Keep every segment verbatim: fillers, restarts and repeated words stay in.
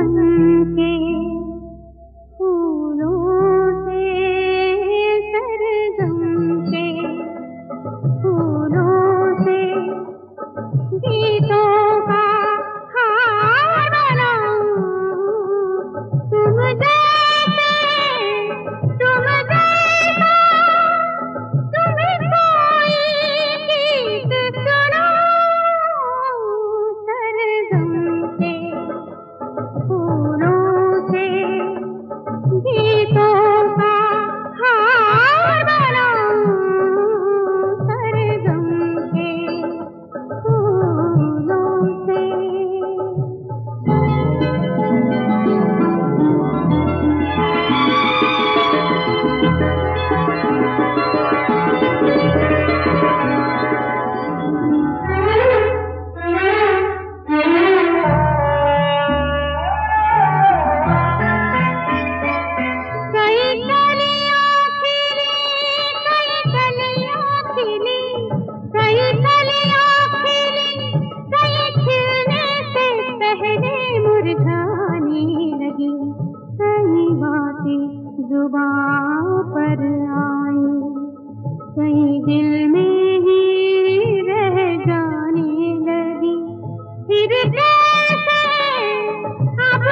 जुबां पर आई, कहीं दिल में ही रह जाने लगी। फिर कैसे अब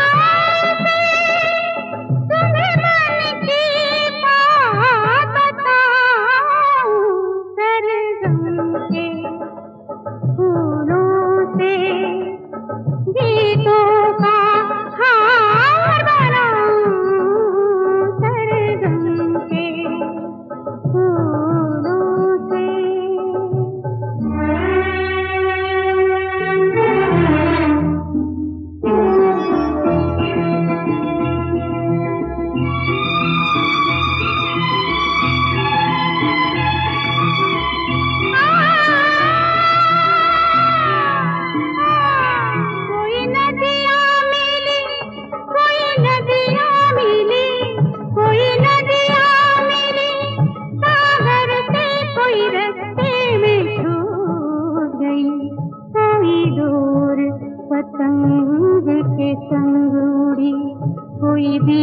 तुम्हें मन की बात बताऊं, सरगम के फूलों से गीतों का हार बनाऊं, सरगम के फूलों से। कोई नदियाँ मिली, कोई नदियाँ मिली, कोई नदियाँ मिली सागर से, कोई रास्ते में छूट गई। कोई दूर पतंग के संग उड़ी, कोई भी